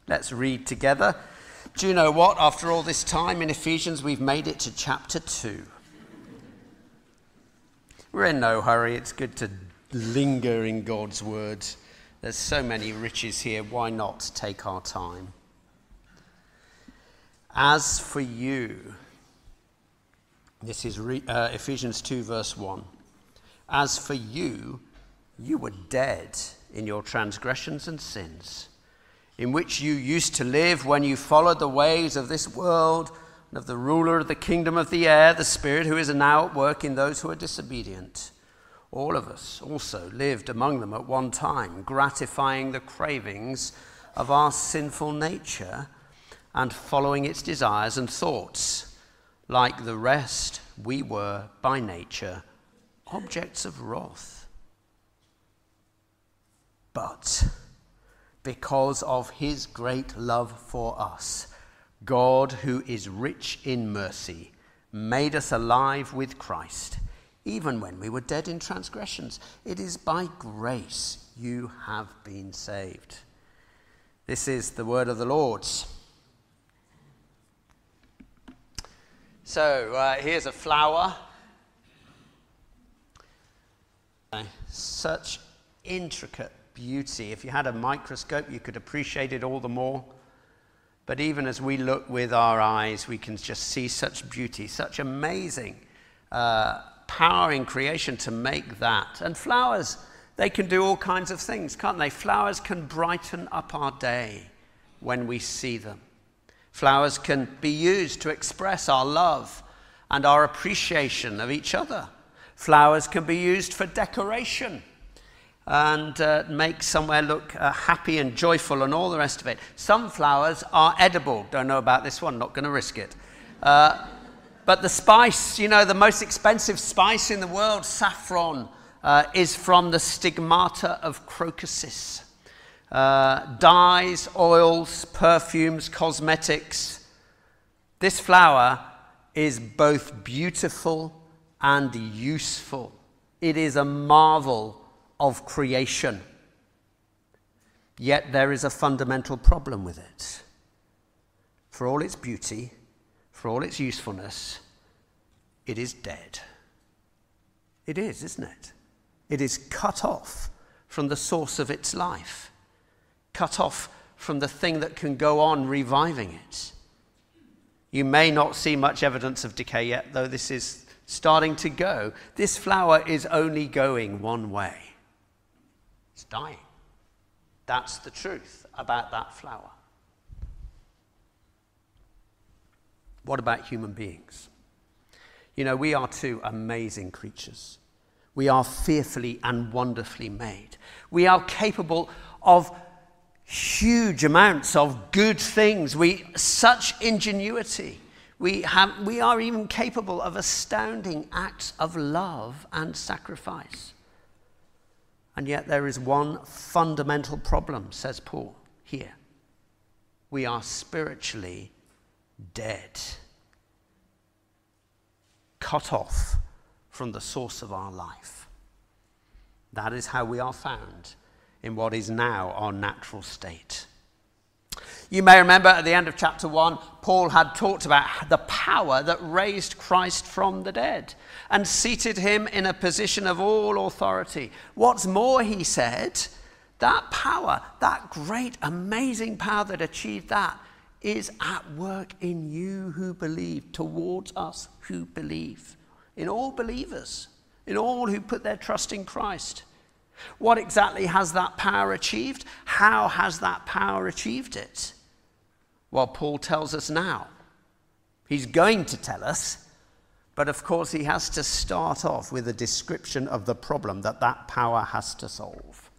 Let's read together. Do you know what? After all this time in Ephesians, we've made it to chapter 2. We're in no hurry. It's good to linger in God's word. There's so many riches here. Why not take our time? As for you, this is Ephesians 2 verse 1. As for you, you were dead in your transgressions and sins, in which you used to live when you followed the ways of this world and of the ruler of the kingdom of the air, the Spirit who is now at work in those who are disobedient. All of us also lived among them at one time, gratifying the cravings of our sinful nature and following its desires and thoughts. Like the rest, we were by nature objects of wrath. But because of his great love for us, God, who is rich in mercy, made us alive with Christ, even when we were dead in transgressions. It is by grace you have been saved. This is the word of the Lord. So here's a flower. Such intricate beauty. If you had a microscope, you could appreciate it all the more. But even as we look with our eyes, we can just see such beauty, such amazing power in creation to make that. And flowers, they can do all kinds of things, can't they? Flowers can brighten up our day when we see them. Flowers can be used to express our love and our appreciation of each other. Flowers can be used for decoration and make somewhere look happy and joyful and all the rest of it. Some flowers are edible. Don't know about this one, not going to risk it. But the spice, you know, the most expensive spice in the world, saffron, is from the stigmata of crocuses. Dyes, oils, perfumes, cosmetics. This flower is both beautiful and useful. It is a marvel of creation. Yet there is a fundamental problem with it. For all its beauty, for all its usefulness, it is dead. It is, isn't it? It is cut off from the source of its life, cut off from the thing that can go on reviving it. You may not see much evidence of decay yet, though this is starting to go. This flower is only going one way. It's dying. That's the truth about that flower. What about human beings? You know, we are two amazing creatures. We are fearfully and wonderfully made. We are capable of huge amounts of good things. Such ingenuity. We are even capable of astounding acts of love and sacrifice. And yet there is one fundamental problem, says Paul here. We are spiritually dead, cut off from the source of our life. That is how we are found in what is now our natural state. You may remember at the end of chapter 1, Paul had talked about the power that raised Christ from the dead and seated him in a position of all authority. What's more, he said, that power, that great, amazing power that achieved that, is at work in you who believe, towards us who believe, in all believers, in all who put their trust in Christ. What exactly has that power achieved? How has that power achieved it? Well, Paul tells us now. He's going to tell us, but of course he has to start off with a description of the problem that power has to solve.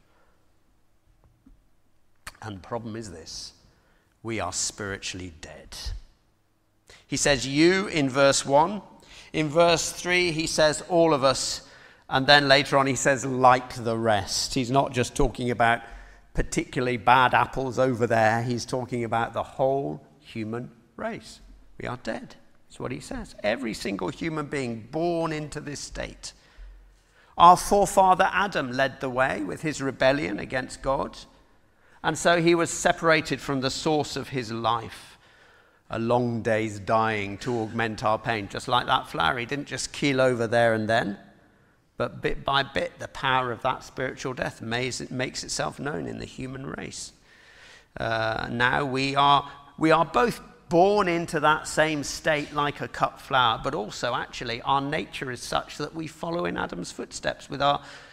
And the problem is this: we are spiritually dead. He says you in verse 1. In verse 3 he says all of us. And then later on he says like the rest. He's not just talking about particularly bad apples over there. He's talking about the whole human race. We are dead. That's what he says. Every single human being born into this state. Our forefather Adam led the way with his rebellion against God. And so he was separated from the source of his life. A long day's dying to augment our pain. Just like that flower, he didn't just keel over there and then, but bit by bit, the power of that spiritual death makes itself known in the human race. Now we are both born into that same state like a cut flower, but also actually our nature is such that we follow in Adam's footsteps with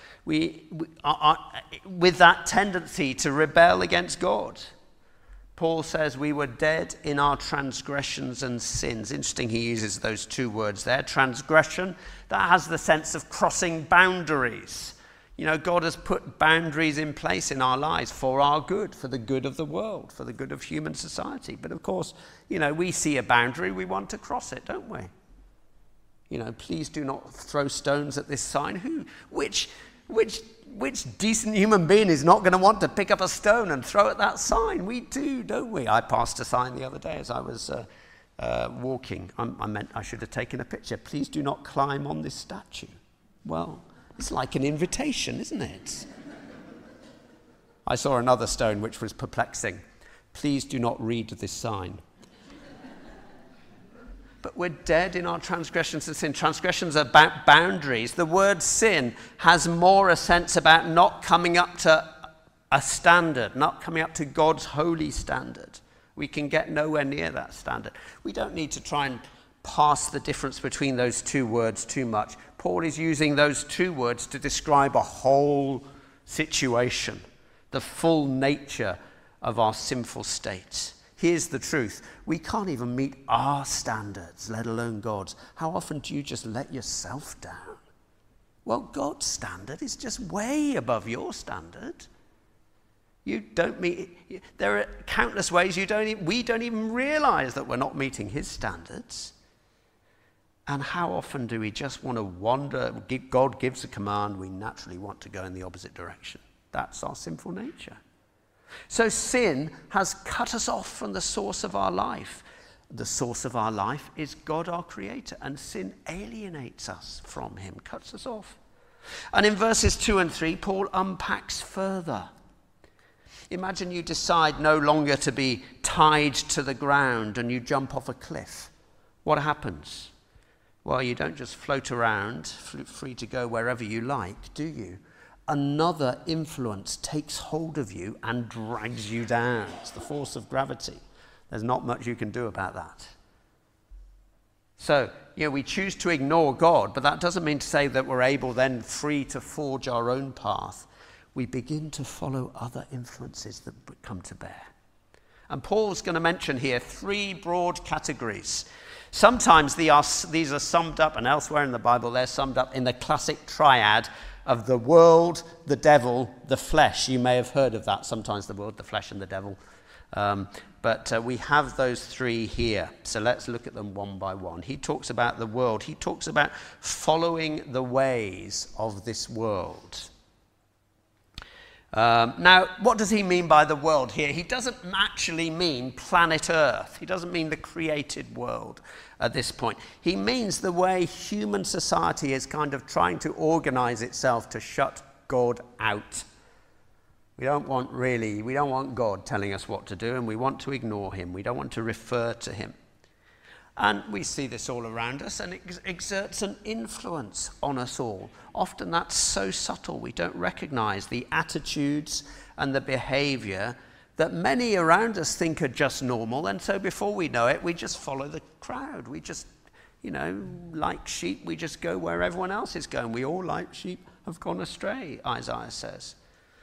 with that tendency to rebel against God. Paul says we were dead in our transgressions and sins. Interesting, he uses those two words there. Transgression, that has the sense of crossing boundaries. You know, God has put boundaries in place in our lives for our good, for the good of the world, for the good of human society. But of course, you know, we see a boundary, we want to cross it, don't we? You know, please do not throw stones at this sign. Which decent human being is not going to want to pick up a stone and throw at that sign? We do, don't we? I passed a sign the other day as I was walking. I should have taken a picture. Please do not climb on this statue. Well, it's like an invitation, isn't it? I saw another stone which was perplexing. Please do not read this sign. But we're dead in our transgressions and sin. Transgressions are about boundaries. The word sin has more a sense about not coming up to a standard, not coming up to God's holy standard. We can get nowhere near that standard. We don't need to try and pass the difference between those two words too much. Paul is using those two words to describe a whole situation, the full nature of our sinful state. Here's the truth. We can't even meet our standards, let alone God's. How often do you just let yourself down? Well, God's standard is just way above your standard. You don't meet. There are countless ways we don't even realize that we're not meeting his standards. And how often do we just want to wander? God gives a command, we naturally want to go in the opposite direction. That's our sinful nature. So sin has cut us off from the source of our life. The source of our life is God our Creator, and sin alienates us from him, cuts us off. And in verses 2 and 3, Paul unpacks further. Imagine you decide no longer to be tied to the ground and you jump off a cliff. What happens? Well, you don't just float around, free to go wherever you like, do you? Another influence takes hold of you and drags you down. It's the force of gravity. There's not much you can do about that. So, we choose to ignore God, but that doesn't mean to say that we're able then free to forge our own path. We begin to follow other influences that come to bear. And Paul's going to mention here 3 broad categories. Sometimes these are summed up, and elsewhere in the Bible they're summed up in the classic triad of the world, the devil, the flesh. You may have heard of that, sometimes the world, the flesh, and the devil. But we have those 3 here. So let's look at them one by one. He talks about the world. He talks about following the ways of this world. Now, what does he mean by the world here? He doesn't actually mean planet Earth. He doesn't mean the created world at this point. He means the way human society is kind of trying to organize itself to shut God out. We don't want God telling us what to do, and we want to ignore him. We don't want to refer to him. And we see this all around us, and it exerts an influence on us all. Often that's so subtle we don't recognize the attitudes and the behavior that many around us think are just normal, and so before we know it, we just follow the crowd. We just, like sheep, we just go where everyone else is going. We all, like sheep, have gone astray, Isaiah says.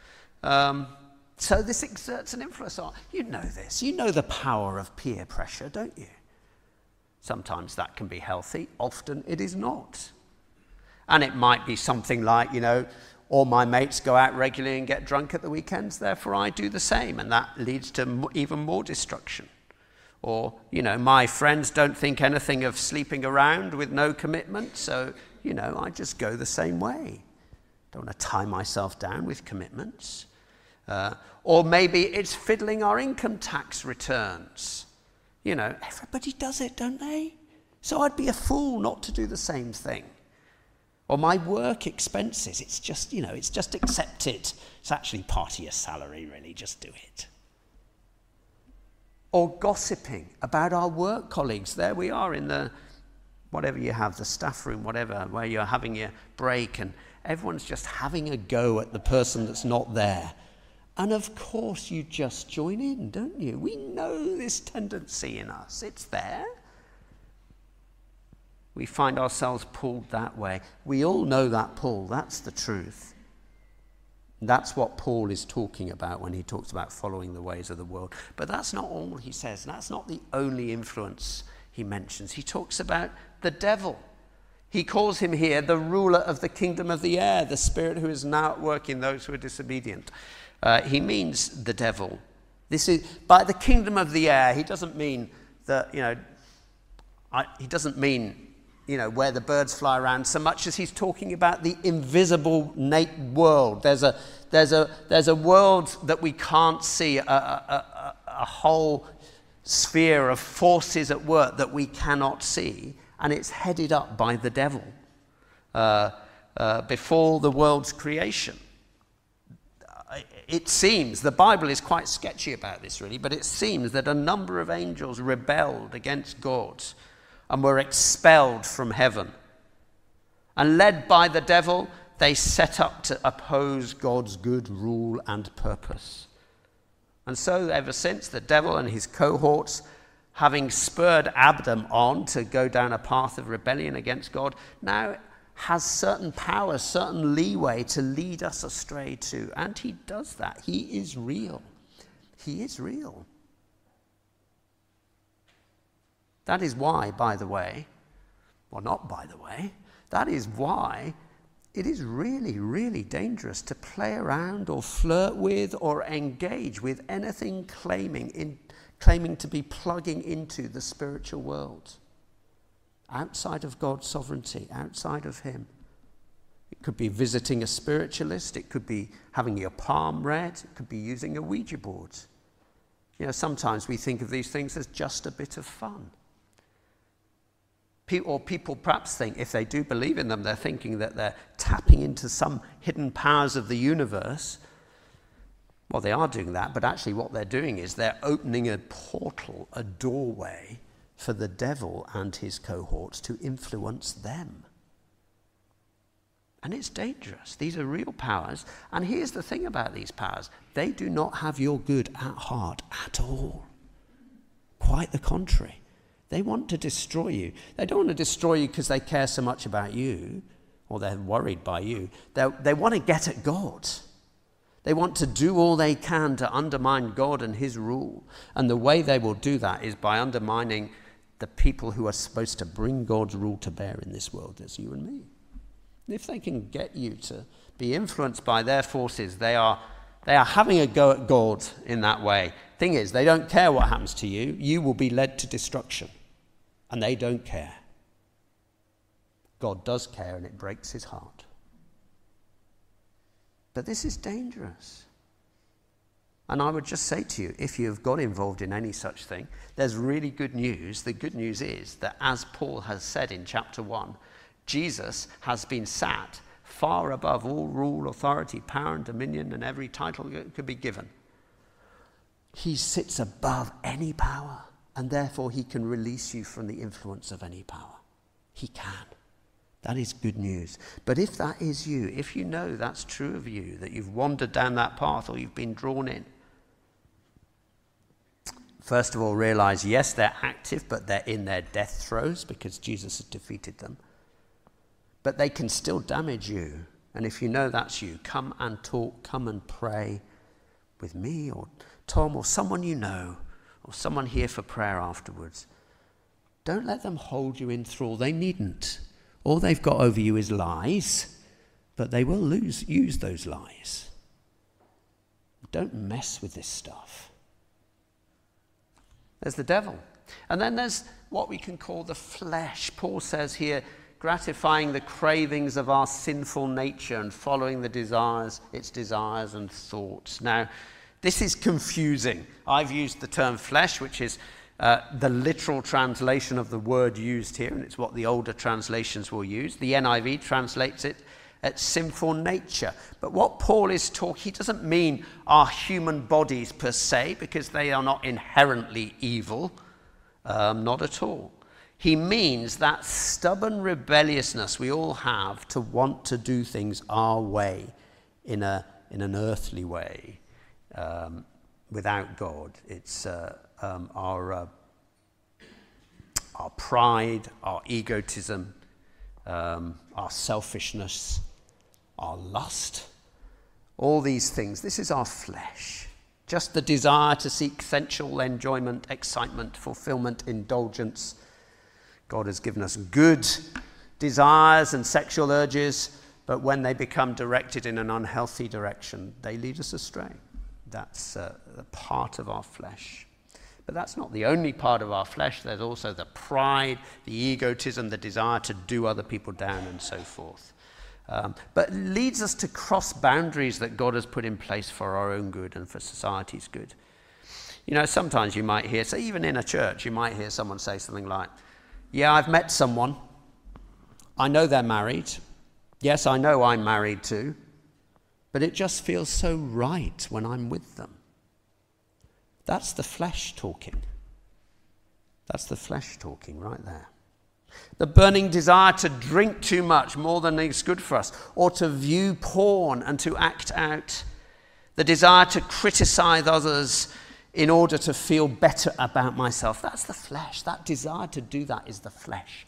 So this exerts an influence on. You know this. You know the power of peer pressure, don't you? Sometimes that can be healthy. Often it is not. And it might be something like, all my mates go out regularly and get drunk at the weekends, therefore I do the same. And that leads to even more destruction. Or, my friends don't think anything of sleeping around with no commitment, so, I just go the same way. Don't want to tie myself down with commitments. Or maybe it's fiddling our income tax returns. Everybody does it, don't they? So I'd be a fool not to do the same thing. Or my work expenses, it's just, it's just accepted. It's actually part of your salary, really, just do it. Or gossiping about our work colleagues. There we are in the, whatever you have, the staff room, whatever, where you're having your break and everyone's just having a go at the person that's not there. And of course you just join in, don't you? We know this tendency in us. It's there. We find ourselves pulled that way. We all know that pull. That's the truth. That's what Paul is talking about when he talks about following the ways of the world. But that's not all he says. That's not the only influence he mentions. He talks about the devil. He calls him here the ruler of the kingdom of the air, the spirit who is now at work in those who are disobedient. He means the devil. This is by the kingdom of the air. He doesn't mean that, he doesn't mean, where the birds fly around, so much as he's talking about the invisible world. There's a world that we can't see, a whole sphere of forces at work that we cannot see, and it's headed up by the devil before the world's creation. It seems, the Bible is quite sketchy about this really, but it seems that a number of angels rebelled against God and were expelled from heaven. And led by the devil, they set up to oppose God's good rule and purpose. And so ever since, the devil and his cohorts, having spurred Adam on to go down a path of rebellion against God, now has certain power, certain leeway to lead us astray too. And he does that. He is real. He is real. That is why, by the way, well, not by the way, that is why it is really, really dangerous to play around or flirt with or engage with anything claiming to be plugging into the spiritual world. Outside of God's sovereignty, outside of him. It could be visiting a spiritualist, it could be having your palm read, it could be using a Ouija board. Sometimes we think of these things as just a bit of fun. Or people perhaps think, if they do believe in them, they're thinking that they're tapping into some hidden powers of the universe. Well, they are doing that, but actually what they're doing is they're opening a portal, a doorway, for the devil and his cohorts to influence them. And it's dangerous. These are real powers. And here's the thing about these powers. They do not have your good at heart at all. Quite the contrary. They want to destroy you. They don't want to destroy you because they care so much about you or they're worried by you. They want to get at God. They want to do all they can to undermine God and his rule. And the way they will do that is by undermining the people who are supposed to bring God's rule to bear in this world. There's you and me. And if they can get you to be influenced by their forces, they are having a go at God in that way. Thing is, they don't care what happens to you. You will be led to destruction. And they don't care. God does care, and it breaks his heart. But this is dangerous. And I would just say to you, if you have got involved in any such thing, there's really good news. The good news is that, as Paul has said in chapter 1, Jesus has been sat far above all rule, authority, power, and dominion, and every title that could be given. He sits above any power, and therefore he can release you from the influence of any power. He can. That is good news. But if that is you, if you know that's true of you, that you've wandered down that path or you've been drawn in, first of all, realize, yes, they're active, but they're in their death throes because Jesus has defeated them. But they can still damage you. And if you know that's you, come and talk, come and pray with me or Tom or someone you know, or someone here for prayer afterwards. Don't let them hold you in thrall. They needn't. All they've got over you is lies, but they will use those lies. Don't mess with this stuff. There's the devil. And then there's what we can call the flesh. Paul says here, gratifying the cravings of our sinful nature and following its desires and thoughts. Now, this is confusing. I've used the term flesh, which is the literal translation of the word used here, and it's what the older translations will use. The NIV translates it as sinful nature. But what Paul is talking, he doesn't mean our human bodies per se, because they are not inherently evil, not at all. He means that stubborn rebelliousness we all have to want to do things our way, in an earthly way, without God. It's our pride, our egotism, our selfishness, our lust, all these things. This is our flesh. Just the desire to seek sensual enjoyment, excitement, fulfillment, indulgence. God has given us good desires and sexual urges, but when they become directed in an unhealthy direction, they lead us astray. That's a part of our flesh. But that's not the only part of our flesh. There's also the pride, the egotism, the desire to do other people down and so forth. But it leads us to cross boundaries that God has put in place for our own good and for society's good. You know, sometimes you might hear, so even in a church, you might hear someone say something like, yeah, I've met someone. I know they're married. Yes, I know I'm married too. But it just feels so right when I'm with them. That's the flesh talking. That's the flesh talking right there. The burning desire to drink too much, more than is good for us, or to view porn and to act out. The desire to criticize others in order to feel better about myself. That's the flesh. That desire to do that is the flesh.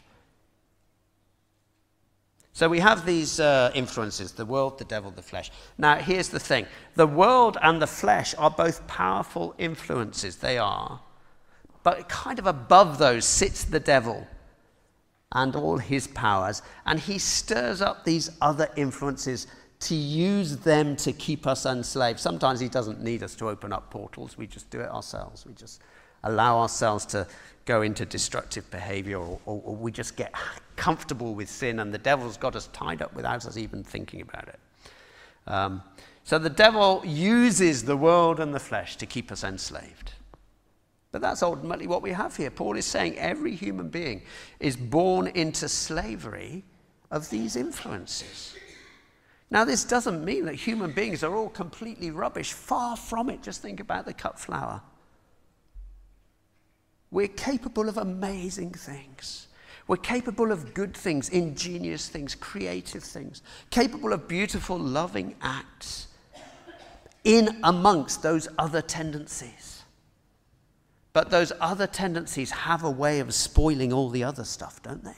So we have these influences, the world, the devil, the flesh. Now, here's the thing. The world and the flesh are both powerful influences. They are. But kind of above those sits the devil and all his powers. And he stirs up these other influences to use them to keep us enslaved. Sometimes he doesn't need us to open up portals. We just do it ourselves. We just allow ourselves to go into destructive behavior, or we just get comfortable with sin, and the devil's got us tied up without us even thinking about it. So the devil uses the world and the flesh to keep us enslaved. But that's ultimately what we have here. Paul is saying every human being is born into slavery of these influences. Now, this doesn't mean that human beings are all completely rubbish. Far from it. Just think about the cut flower. We're capable of amazing things. We're capable of good things, ingenious things, creative things, capable of beautiful, loving acts in amongst those other tendencies. But those other tendencies have a way of spoiling all the other stuff, don't they?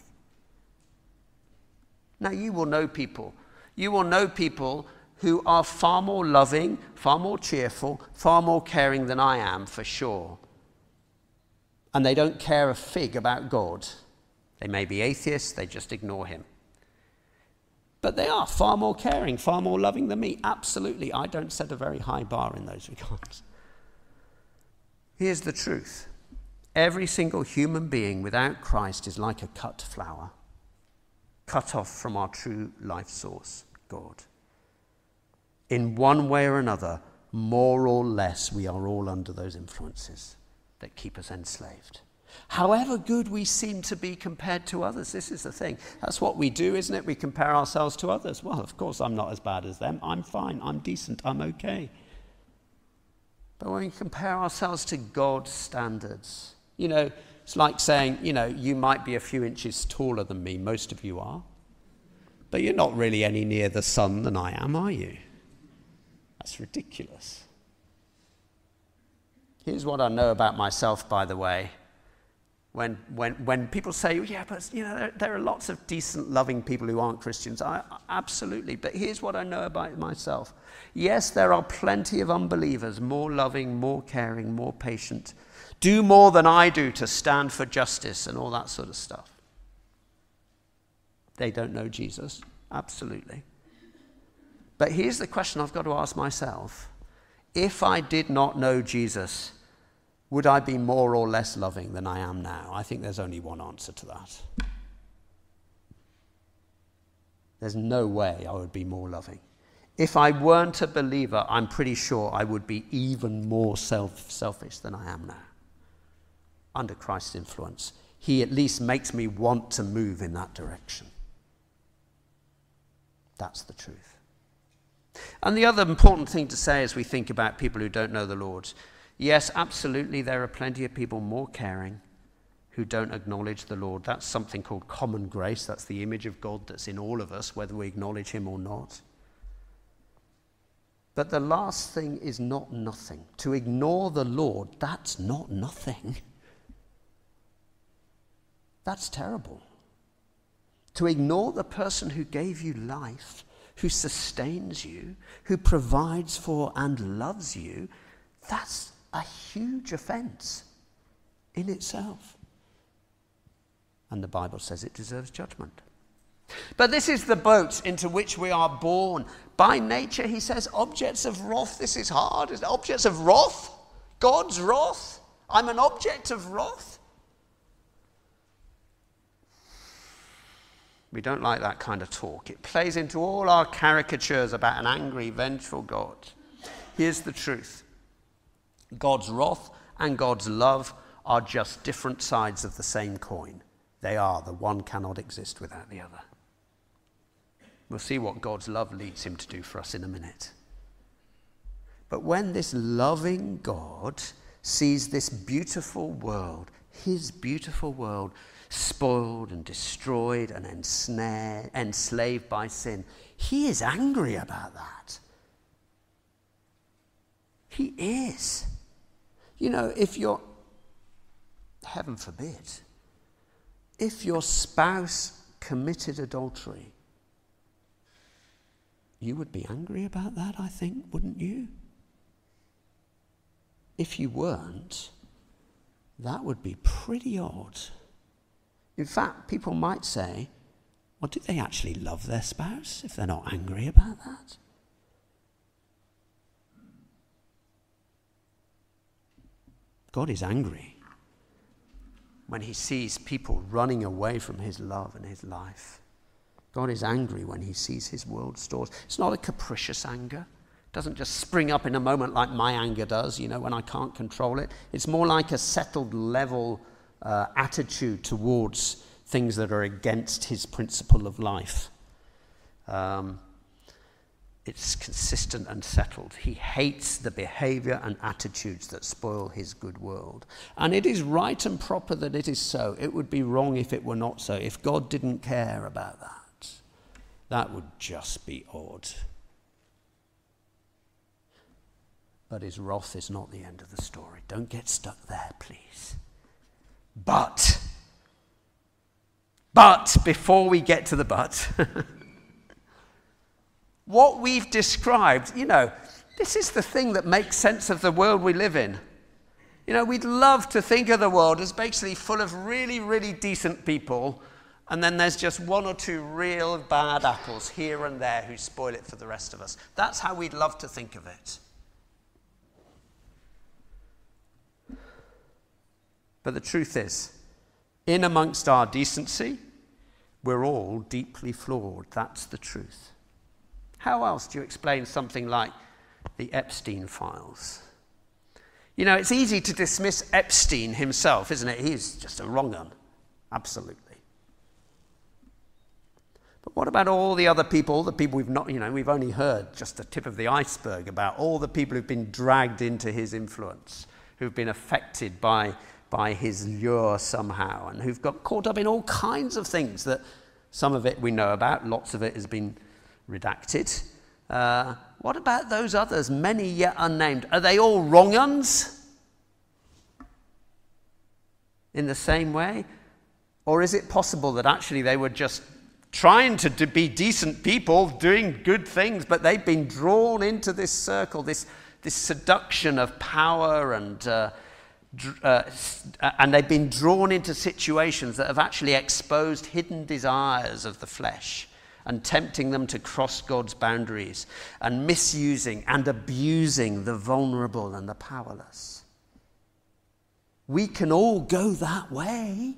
Now, you will know people. You will know people who are far more loving, far more cheerful, far more caring than I am, for sure. And they don't care a fig about God. They may be atheists, they just ignore him. But they are far more caring, far more loving than me. Absolutely, I don't set a very high bar in those regards. Here's the truth. Every single human being without Christ is like a cut flower, cut off from our true life source, God. In one way or another, more or less, we are all under those influences that keep us enslaved. However good we seem to be compared to others, this is the thing. That's what we do, isn't it? We compare ourselves to others. Well, of course, I'm not as bad as them. I'm fine. I'm decent. I'm okay. But when we compare ourselves to God's standards, you know, it's like saying, you know, you might be a few inches taller than me. Most of you are. But you're not really any nearer the sun than I am, are you? That's ridiculous. Here's what I know about myself, by the way. When people say, yeah, but you know, there are lots of decent, loving people who aren't Christians. Absolutely. But here's what I know about myself. Yes, there are plenty of unbelievers, more loving, more caring, more patient, do more than I do to stand for justice and all that sort of stuff. They don't know Jesus. Absolutely. But here's the question I've got to ask myself. If I did not know Jesus, would I be more or less loving than I am now? I think there's only one answer to that. There's no way I would be more loving. If I weren't a believer, I'm pretty sure I would be even more selfish than I am now. under Christ's influence, he at least makes me want to move in that direction. That's the truth. And the other important thing to say as we think about people who don't know the Lord, yes, absolutely, there are plenty of people more caring who don't acknowledge the Lord. That's something called common grace. That's the image of God that's in all of us, whether we acknowledge him or not. But the last thing is not nothing. To ignore the Lord, that's not nothing. That's terrible. To ignore the person who gave you life, who sustains you, who provides for and loves you, that's a huge offense in itself. And the Bible says it deserves judgment. But this is the boat into which we are born. By nature, he says, objects of wrath. This is hard. Objects of wrath? God's wrath? I'm an object of wrath? We don't like that kind of talk. It plays into all our caricatures about an angry, vengeful God. Here's the truth. God's wrath and God's love are just different sides of the same coin. They are. The one cannot exist without the other. We'll see what God's love leads him to do for us in a minute. But when this loving God sees this beautiful world, his beautiful world, spoiled and destroyed and enslaved by sin, he is angry about that. He is. You know, if you're, heaven forbid, if your spouse committed adultery, you would be angry about that, I think, wouldn't you? If you weren't, that would be pretty odd. In fact, people might say, well, do they actually love their spouse if they're not angry about that? God is angry when he sees people running away from his love and his life. God is angry when he sees his world stores. It's not a capricious anger. It doesn't just spring up in a moment like my anger does, you know, when I can't control it. It's more like a settled level attitude towards things that are against his principle of life. It's consistent and settled. He hates the behavior and attitudes that spoil his good world. And it is right and proper that it is so. It would be wrong if it were not so. If God didn't care about that, that would just be odd. But his wrath is not the end of the story. Don't get stuck there, please. But before we get to the but, what we've described, you know, this is the thing that makes sense of the world we live in. You know, we'd love to think of the world as basically full of really, really decent people, and then there's just one or two real bad apples here and there who spoil it for the rest of us. That's how we'd love to think of it. But the truth is, in amongst our decency, we're all deeply flawed. That's the truth. How else do you explain something like the Epstein files? You know, it's easy to dismiss Epstein himself, isn't it? He's just a wrong un. Absolutely. But what about all the other people, the people we've not, you know, we've only heard just the tip of the iceberg about all the people who've been dragged into his influence, who've been affected by his lure somehow, and who've got caught up in all kinds of things that some of it we know about, lots of it has been redacted. What about those others, many yet unnamed? Are they all wrong uns in the same way? Or is it possible that actually they were just trying to be decent people, doing good things, but they've been drawn into this circle, this seduction of power, and they've been drawn into situations that have actually exposed hidden desires of the flesh and tempting them to cross God's boundaries and misusing and abusing the vulnerable and the powerless. We can all go that way.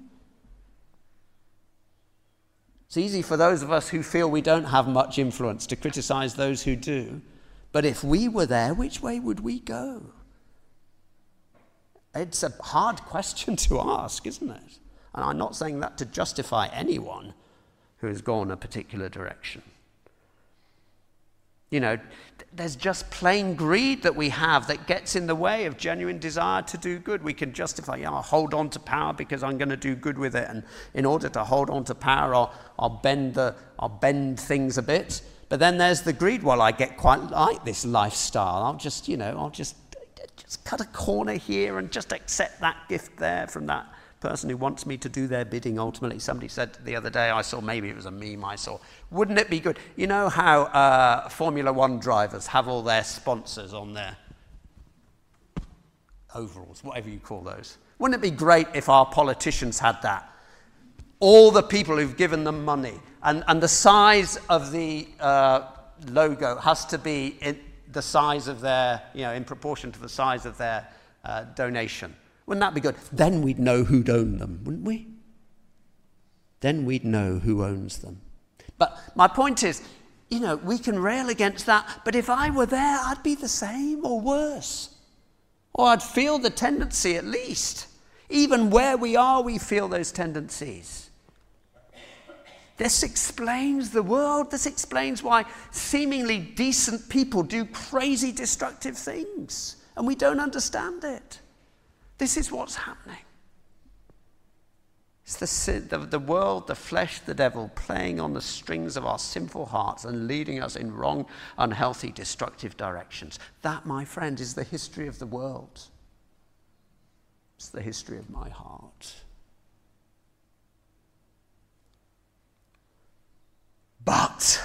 It's easy for those of us who feel we don't have much influence to criticize those who do. But if we were there, which way would we go? It's a hard question to ask, isn't it? And I'm not saying that to justify anyone who has gone a particular direction. You know, there's just plain greed that we have that gets in the way of genuine desire to do good. We can justify, I'll hold on to power because I'm going to do good with it. And in order to hold on to power, I'll bend things a bit. But then there's the greed. Well, I get quite like this lifestyle. I'll just cut a corner here and just accept that gift there from that person who wants me to do their bidding ultimately. Somebody said the other day, I saw, maybe it was a meme I saw, wouldn't it be good? You know how Formula One drivers have all their sponsors on their overalls, whatever you call those. Wouldn't it be great if our politicians had that? All the people who've given them money, and the size of the logo has to be in the size of their, in proportion to the size of their donation. Wouldn't that be good? Then we'd know who'd own them, wouldn't we? Then we'd know who owns them. But my point is, we can rail against that, but if I were there, I'd be the same or worse. Or I'd feel the tendency at least. Even where we are, we feel those tendencies. This explains the world. This explains why seemingly decent people do crazy, destructive things, and we don't understand it. This is what's happening. It's the world, the flesh, the devil playing on the strings of our sinful hearts and leading us in wrong, unhealthy, destructive directions. That, my friend, is the history of the world. It's the history of my heart. But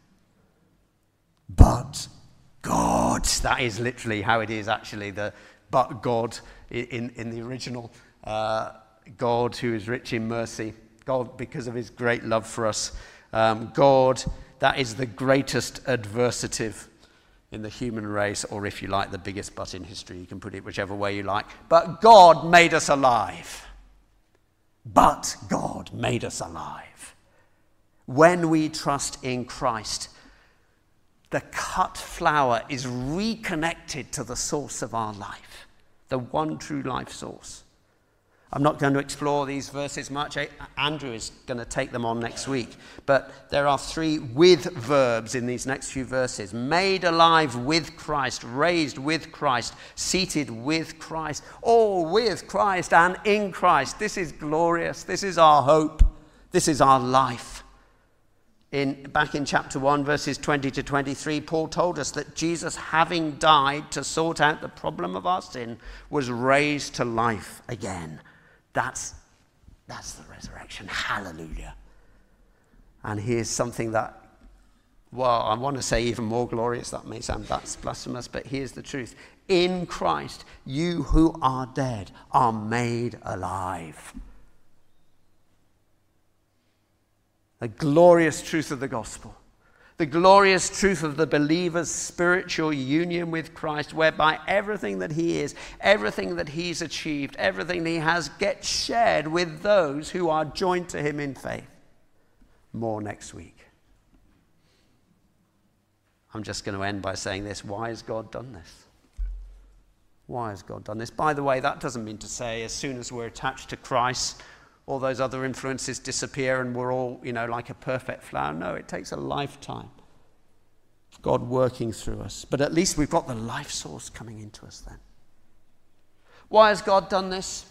God, that is literally how it is actually, but God in the original, God who is rich in mercy, God because of his great love for us, God, that is the greatest adversative in the human race, or if you like, the biggest but in history. You can put it whichever way you like. But God made us alive. But God made us alive. When we trust in Christ, the cut flower is reconnected to the source of our life, the one true life source. I'm not going to explore these verses much. Andrew is going to take them on next week. But there are 3 with verbs in these next few verses. Made alive with Christ, raised with Christ, seated with Christ, all with Christ and in Christ. This is glorious. This is our hope. This is our life. Back in chapter 1, verses 20 to 23, Paul told us that Jesus, having died to sort out the problem of our sin, was raised to life again. That's the resurrection. Hallelujah. And here's something that, well, I want to say even more glorious. That may sound that's blasphemous, but here's the truth. In Christ, you who are dead are made alive. The glorious truth of the gospel. The glorious truth of the believer's spiritual union with Christ, whereby everything that he is, everything that he's achieved, everything he has gets shared with those who are joined to him in faith. More next week. I'm just going to end by saying this. Why has God done this? Why has God done this? By the way, that doesn't mean to say as soon as we're attached to Christ, all those other influences disappear and we're all, like a perfect flower. No, it takes a lifetime of God working through us. But at least we've got the life source coming into us then. Why has God done this?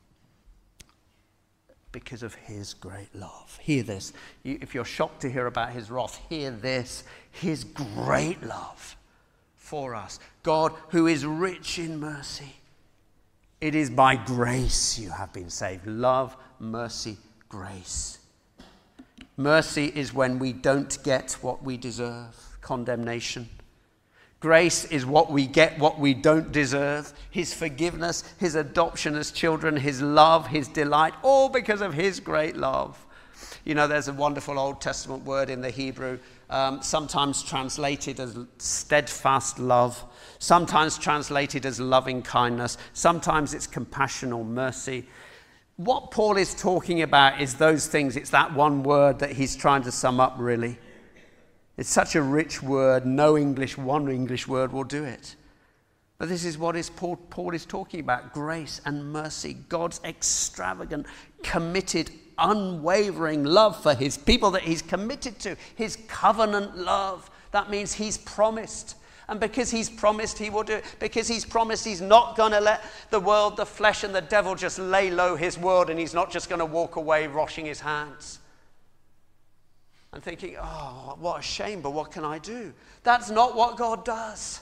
Because of his great love. Hear this. If you're shocked to hear about his wrath, hear this. His great love for us. God, who is rich in mercy. It is by grace you have been saved. Love, mercy, grace. Mercy is when we don't get what we deserve, condemnation. Grace is what we get, what we don't deserve. His forgiveness, his adoption as children, his love, his delight, all because of his great love. There's a wonderful Old Testament word in the Hebrew, sometimes translated as steadfast love, sometimes translated as loving kindness, sometimes it's compassion or mercy. What Paul is talking about is those things. It's that one word that he's trying to sum up, really. It's such a rich word, one English word will do it. But this is what Paul is talking about, grace and mercy, God's extravagant, committed, unwavering love for his people that he's committed to, his covenant love. That means he's promised. And because he's promised, he will do it. Because he's promised, he's not going to let the world, the flesh, and the devil just lay low his word, and he's not just going to walk away washing his hands and thinking, oh, what a shame, but what can I do? That's not what God does.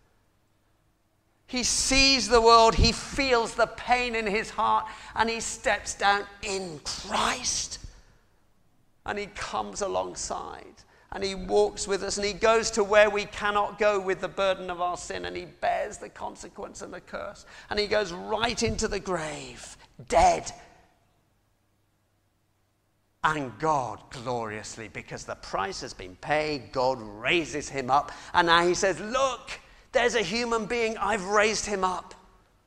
He sees the world, he feels the pain in his heart, and he steps down in Christ. And he comes alongside, and he walks with us, and he goes to where we cannot go with the burden of our sin, and he bears the consequence and the curse. And he goes right into the grave, dead. And God gloriously, because the price has been paid, God raises him up. And now he says, look, there's a human being, I've raised him up.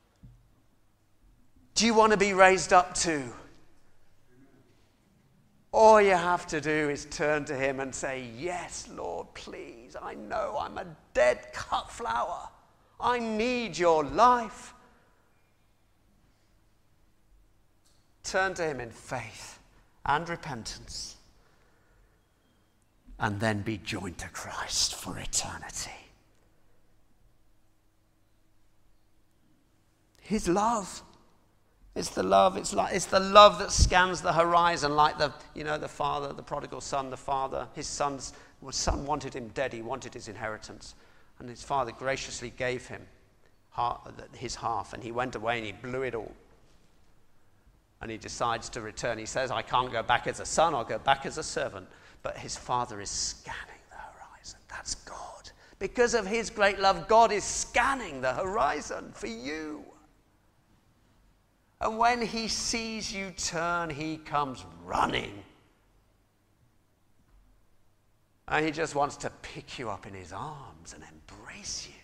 Do you want to be raised up too? All you have to do is turn to him and say, yes, Lord, please. I know I'm a dead cut flower. I need your life. Turn to him in faith and repentance, and then be joined to Christ for eternity. His love. It's the love. It's the love that scans the horizon, like the father, the prodigal son, the father. His son wanted him dead. He wanted his inheritance, and his father graciously gave him his half, and he went away and he blew it all. And he decides to return. He says, I can't go back as a son, I'll go back as a servant. But his father is scanning the horizon. That's God. Because of his great love, God is scanning the horizon for you. And when he sees you turn, he comes running. And he just wants to pick you up in his arms and embrace you.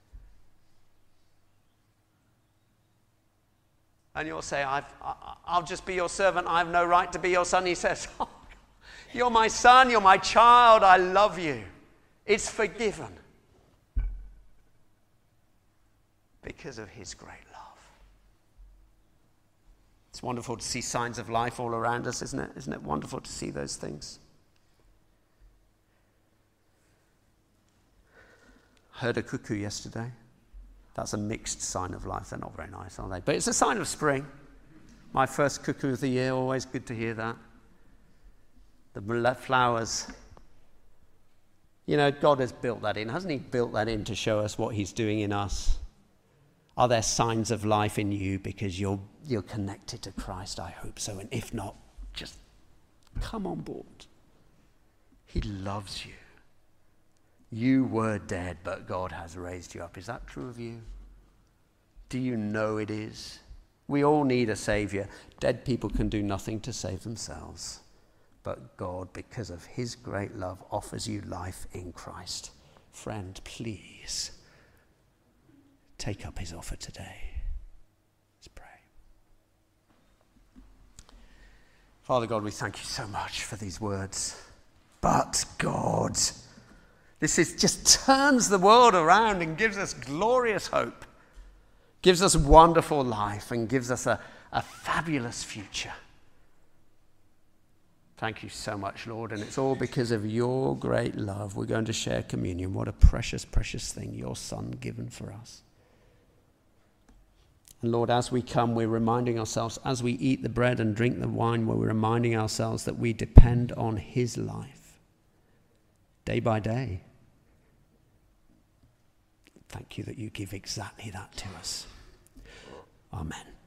And you'll say, I'll just be your servant. I have no right to be your son. He says, oh, you're my son, you're my child. I love you. It's forgiven. Because of his great love. It's wonderful to see signs of life all around us, isn't it? Isn't it wonderful to see those things? Heard a cuckoo yesterday. That's a mixed sign of life. They're not very nice, are they? But it's a sign of spring. My first cuckoo of the year, always good to hear that. The flowers. You know, God has built that in. Hasn't he built that in to show us what he's doing in us? Are there signs of life in you because you're connected to Christ? I hope so. And if not, just come on board. He loves you. You were dead, but God has raised you up. Is that true of you? Do you know it is? We all need a Savior. Dead people can do nothing to save themselves. But God, because of his great love, offers you life in Christ. Friend, please take up his offer today. Let's pray. Father God, we thank you so much for these words. But God, this just turns the world around and gives us glorious hope, gives us wonderful life, and gives us a fabulous future. Thank you so much, Lord, and it's all because of your great love. We're going to share communion. What a precious, precious thing, your Son given for us. And Lord, as we come, we're reminding ourselves, as we eat the bread and drink the wine, we're reminding ourselves that we depend on his life day by day. Thank you that you give exactly that to us. Amen.